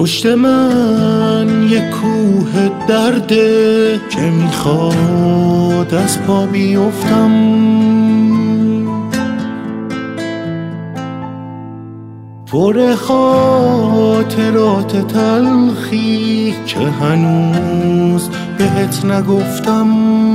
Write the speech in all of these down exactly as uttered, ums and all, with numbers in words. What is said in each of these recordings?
پشت من یک کوه درده که میخواد از پا بیفتم. پر خاطرات تلخی که هنوز بهت نگفتم.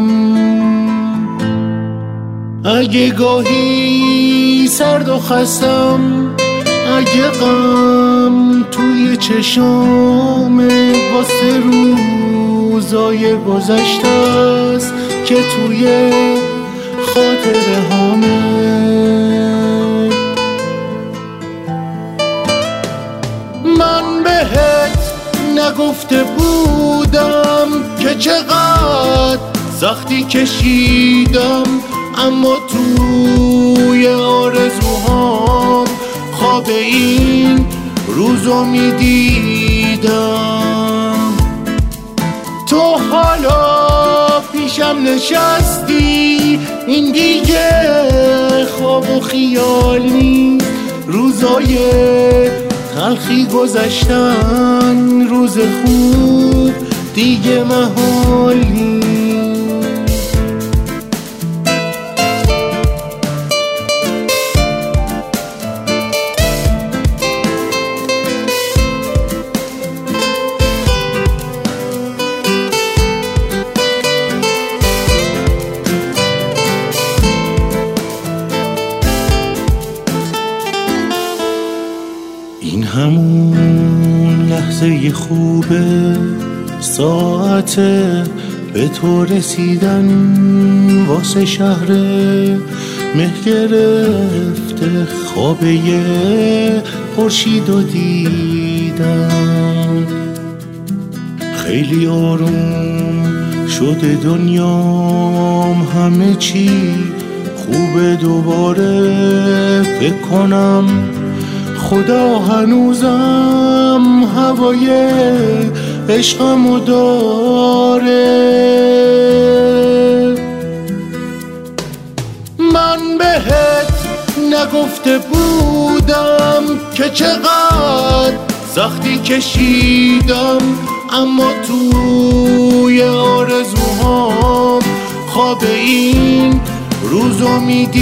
اگه گاهی سرد و خستم، اگه غم توی چشامه، واسه روزای گذشته است که توی خاطره هامه. من بهت نگفته بودم که چقدر سختی کشیدم، اما توی آرزوهام خواب این روزو میدیدم. تو حالا پیشم نشستی، این دیگه خواب و خیال نیست. روزای تلخی گذشتن، روز خوب دیگه محال نیست. این همون لحظه خوبه، ساعته به تو رسیدن. واسه شهره مه گرفته، خوابه یه خورشید رو دیدن. خیلی آروم شده دنیام، همه چی خوبه دوباره. فکر کنم خدا هنوزم هوای عشقمو داره. من بهت نگفته بودم که چقدر سختی کشیدم، اما توی آرزوهام خواب این روزو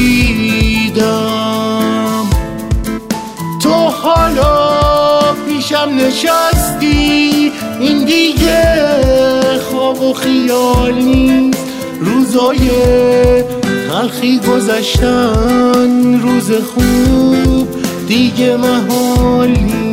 میدیدم. تو حالا پیشم نشستی، این دیگه خواب و خیال نیست. روزای تلخی گذشتن، روز خوب دیگه محال نیست.